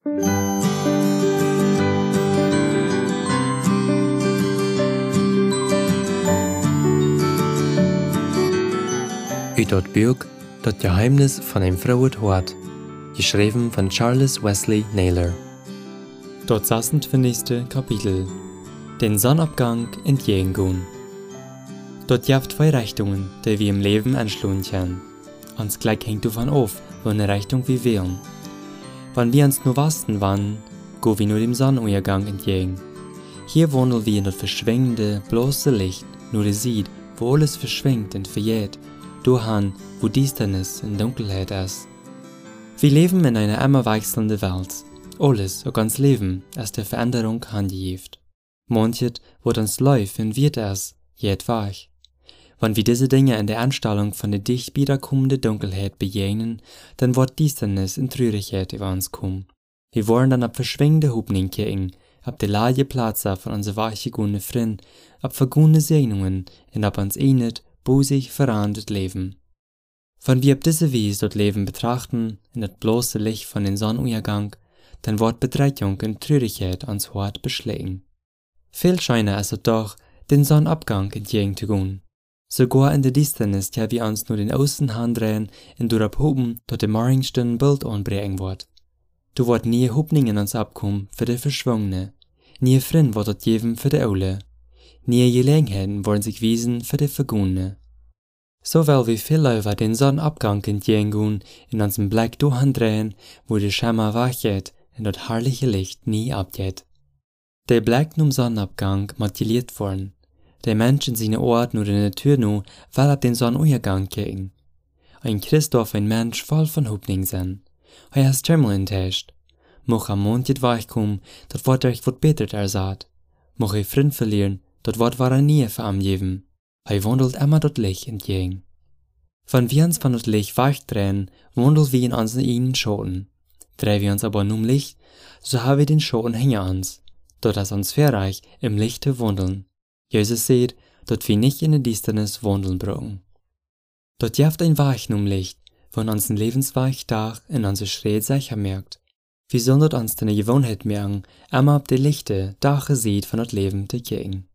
Uit dat Buch Das Geheimnis von einem Frauet Hort, geschrieben von Charles Wesley Naylor. Dort 26. Kapitel. Den Sonnabgang entgegengehen. Dort gibt zwei Richtungen, die wir im Leben anschlagen können. Uns gleich hängt davon auf, welche Richtung wir wählen. Wenn wir uns nur wasten wollen, gehen wir nur dem Sonnenuntergang entgegen. Hier wandeln wir in das verschwingende, bloße Licht, nur der sieht, wo alles verschwingt und verjährt, dahin, wo Düsternis und Dunkelheit ist. Wir leben in einer immer wechselnden Welt. Alles, auch ganz Leben, ist der Veränderung handgeeft. Manches, was uns läuft und wird es, geht weg. Wenn wir diese Dinge in der Anstellung von der dicht wiederkommenden Dunkelheit begegnen, dann wird Düsternis und Traurigkeit über uns kommen. Wir wollen dann ab verschwingende Hoffnung kicken, ab der leere Plätze von unserer weichgegangenen Freund, ab vergangene Segnungen und ab uns einet, bosig verandert Leben. Wenn wir ab diese Weise das Leben betrachten, in das bloße Licht von den Sonnenuntergang, dann wird Bedrängung und Traurigkeit uns hart beschlägen. Viel scheiner ist es doch, den Sonnenabgang entgegenzugehen. Sogar in der Düsternis, die wir uns nur den Außenhand drehen und darauf hoffen, dass der morgenstund Bild anbringen wird. Du wird nie Hoffnung in uns abkommen für die Verschwungene, nie Freund wird es geben für die Aule, nie Gelegenheiten wollen sich wiesen für die Vergangene. So weil wir viel über den Sonnenabgang entgegengehen, in unserem Blick durchdrehen, wo der Schimmer wachgeht und das herrliche Licht nie abgeht. Der Blick zum Sonnenabgang muss gelehrt worden. Der Mensch in seine Ort nur in der Natur nur, weil ab den Sonnenuntergang kicken. Ein Christ darf ein Mensch voll von Hoffnung sein. Er ist Tremmel enttäuscht. Moch am Mond jet weichkommen, dat wird euch wat beter ersagt. Moch ihr Freund verlieren, dat wird wahre nie für am geben. Er wandelt immer dort Licht entgegen. Wenn wir uns von dort Licht wegdrehen, wandeln wir in unseren eigenen Schatten. Drehen wir uns aber nur Licht, so haben wir den Schatten hinter uns, dort ist uns verreich im Lichte wandeln. Jesus sagt, dort wir nicht in der Düsternis wandeln brauchen. Dort gibt ein Weg um Licht, von unseren Lebensweg Tag in unsere Schritt sicher merkt. Wir sollen dort uns eine Gewohnheit merken, immer ab der lichte, Dache sieht von dort Leben zu kicken.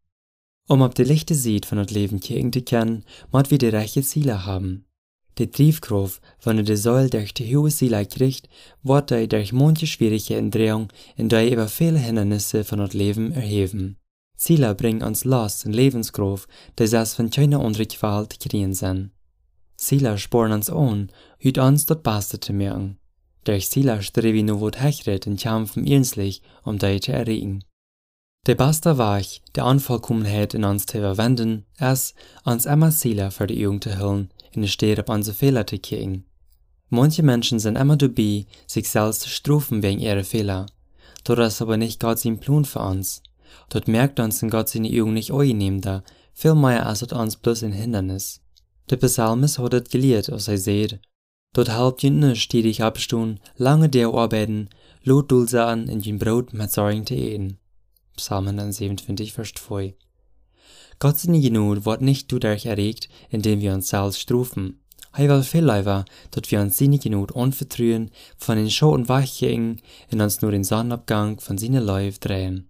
Ab der lichte sieht von dort Leben kicken zu können, muss wir die rechte Ziele haben. Die Triebkraft, wenn die Säule durch die hohe Ziele kriegt, wird er durch manche schwierige Drehung und durch über viele Hindernisse von dort Leben erheben. Ziele bringen uns Last und Lebenskraft, die selbst von keiner anderen Gewalt kriegen sind. Ziele sporen uns an, heute uns das Beste zu merken. Durch Ziele streben wir nur was hechret und kämpfen ernstlich, die zu erreichen. Der beste Weg, die Unvollkommenheit in uns zu überwinden, ist, uns immer Ziele für die Augen zu halten und statt auf unsere Fehler zu kicken. Manche Menschen sind immer dabei, sich selbst zu strafen wegen ihrer Fehler. Das ist aber nicht Gott sein Plan für uns. Dort merkt uns in Gott seine Augen nicht angenehm, vielmehr als es uns bloß ein Hindernis. Der Psalmist hat es gelehrt, als er sagt, dort halbt ihn nicht stetig abstehen, lange der arbeiten, lot dulse an in den Brot mit Sorgen zu eten. Psalm 127, Vers 2. Gott seine Genut wird nicht dadurch erregt, indem wir uns selbst strafen. Er will viel lieber, dass wir uns seine Genut anvertrauen, von den Schatten weichgehen und uns nur den Sonnenabgang von seiner Läufe drehen.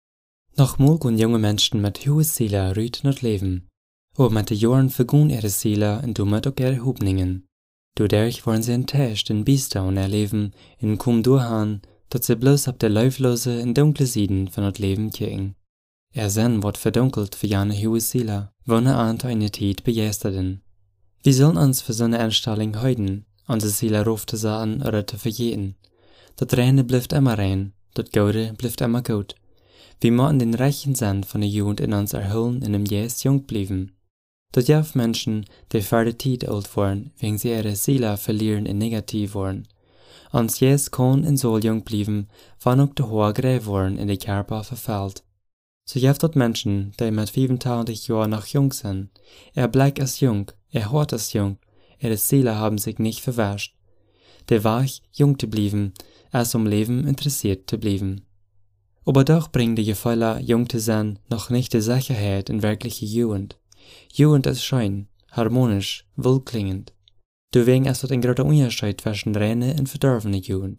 Nochmal gehen junge Menschen mit hohen Zielen ruhig noch leben. Aber mit den Jahren vergehen ihre Ziele und damit auch ihre Hoffnungen. Dadurch wollen sie enttäuscht und biester und erleben und kommen dahin, dass sie bloß ab der lauflose und dunkle Seiten von das Leben kicken. Ihr Sinn wird verdunkelt für jene hohe Ziele, wenn an eine Zeit begeisterten. Wir sollen uns für so eine Einstellung halten, unsere Ziele rauf zu sagen oder zu vergehen. Das Reine bleibt immer rein, das Gute bleibt immer gut. Wir müssen den reichen Sinn von der Jugend in uns erhüllen und im Geist jung bleiben. Das gibt Menschen, die für die Zeit alt werden, wegen sie ihre Seele verlieren und negativ werden. Uns Geist kann und soll jung bleiben, wenn auch der hohe Gräb worden in den Körper verfällt. So gibt es Menschen, die mit 25 Jahren noch jung sind. Ihr Blick ist jung, ihr Hort ist jung, ihre Seele haben sich nicht verwäscht. Der Weg, jung zu bleiben, ist Leben interessiert zu bleiben. Aber doch bringen die Gefühle, jung zu sein, noch nicht die Sicherheit in wirkliche Jugend. Jugend ist schön, harmonisch, wohlklingend. Deswegen ist es ein großer Unterschied zwischen reine und verdorbene Jugend.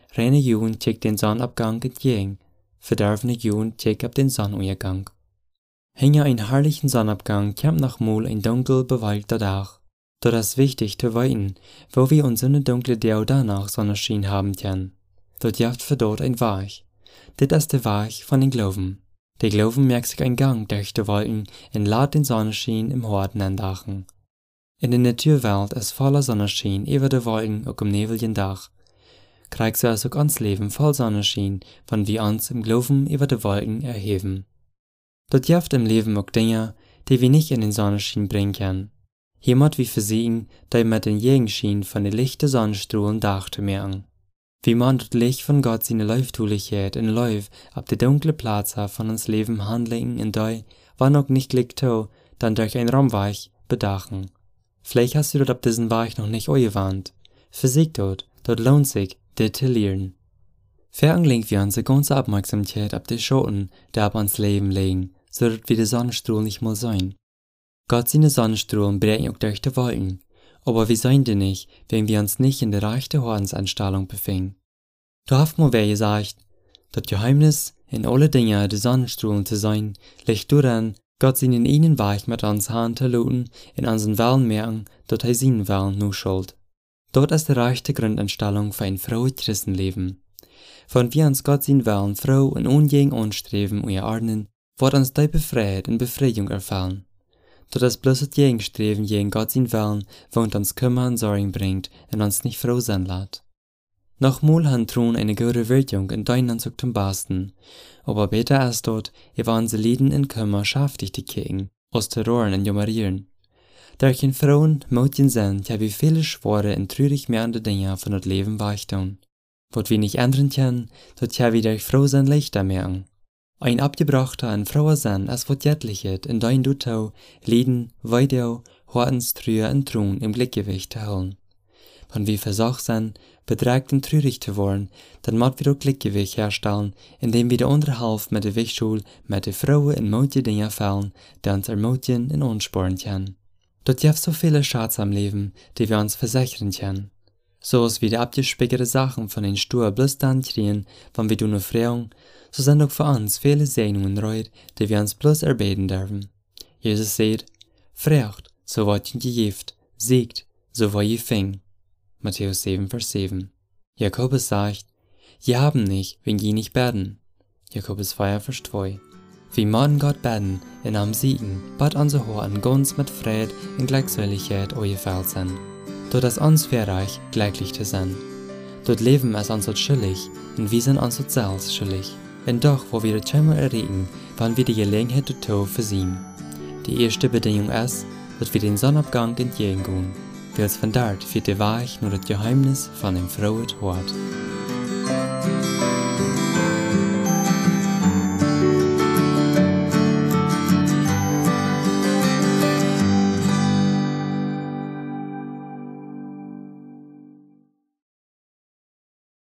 reine Jugend checkt den Sonnabgang entgegen, verderfene Jugend checkt ab den Sonnenuntergang. Hinter einen herrlichen Sonnabgang kommt noch mal ein dunkel bewölkter Tag. Dort ist wichtig zu weiten, wo wir uns in eine dunkle Dau danach Sonnenschein haben können. Dort jaft für dort ein Weg. Dit ist der Weg von den Glauben. Der Glauben merkt sich einen Gang durch die Wolken und lädt den Sonnenschein im Horten entdachen. In der Naturwelt ist voller Sonnenschein über die Wolken auch am nebeligen Tag. Kriegt so auch ans Leben voll Sonnenschein, wenn wir uns im Glauben über die Wolken erheben. Dort jaft im Leben auch Dinge, die wir nicht in den Sonnenschein bringen können. Jemand wie versiegen, die mit den Gegenschein von den lichten Sonnenstrahlen dachte merken. Wie man das Licht von Gott seine Läuftulichkeit in Läuf ab der dunkle Platz von uns Leben handeln in die, wann auch nicht liegt to, dann durch ein Raumweich bedachen. Vielleicht hast du dort ab diesen Weich noch nicht angewandt. Physik dort lohnt sich, dir zu lernen. Veranlegen wir unsere ganze Aufmerksamkeit ab den Schatten, die ab uns Leben legen, so dass wir die Sonnenstrahl nicht mal sein. Gott seine Sonnenstrahlen brechen auch durch die Wolken, aber wir sein die nicht, wenn wir uns nicht in der rechten Hordensanstellung befinden. Da hat mal wer gesagt, das Geheimnis in alle Dinge die Sonnenstrahlen zu sein, liegt daran, Gott seinen einen Weg mit uns Hand zu luten, in unseren Wellen merken, dass seinen Wellen nur schuld. Dort ist die rechte Grundeinstellung für ein frohes Christenleben. Wenn wir uns Gott seinen Wellen froh und ungegen anstreben und erordnen, wird uns die Befreiheit und Befreiung erfallen. Dort ist bloß das Gegenstreben gegen Gott seinen Wellen, was uns Kummer und Sorgen bringt und uns nicht froh sein lässt. Nochmal hat Thron eine gute Wirkung in deinen Zug zum Besten, aber besser ist dort, über unsere Lieden in Kummer schaftig die Kicken, aus Terroren und Jummerieren. Durch den Frauen, Mädchen sind, habe ich viele schwere und trürig mehrende Dinge von das Leben weichtun. Was wir nicht ändern können, dort habe ich durch froh sein leichter merken. Ein abgebrachter und froher Sinn ist was Jettliches in dein Dutau, Lieden, Weidau, Hortenstrühe und Thron im Gleichgewicht zu halten. Wenn wir versucht sind, bedrückt und trürig zu werden, dann müssen wir auch Gleichgewicht herstellen, indem wir die andere Hälfte mit der Wichtschule mit den Frauen und Mädchen Dinge fallen, die uns ermutigen und anspornen können. Dort gibt so viele Schatz am Leben, die wir uns versichern können. So als wir die abgespickerte Sachen von den Stuhl bloß dann kriegen, wenn wir nur fragen, so sind auch für uns viele Segnungen reut, die wir uns bloß erbeten dürfen. Jesus sagt, fragt, so wird ihr gegeben, siegt, so wird ihr fing. Matthäus 7, Vers 7. Jakobus sagt, ihr haben nicht, wenn ihr nicht beten. Jakobus 4, Vers 2. Wir müssen Gott beten, in am Siegen, bat unser Horn ganz mit Fried und Glückseligkeit eingefällt sind. Dort ist uns Verreich gleichlich zu sein. Dort leben es uns schuldig, und wir sind uns selbst schuldig. Und doch, wo wir das Schimmer erregen, wollen wir die Gelegenheit dazu versehen. Die erste Bedingung ist, dass wir den Sonnabgang entgegengehen, weil es von dort für die Weich nur das Geheimnis von dem frohen Wort.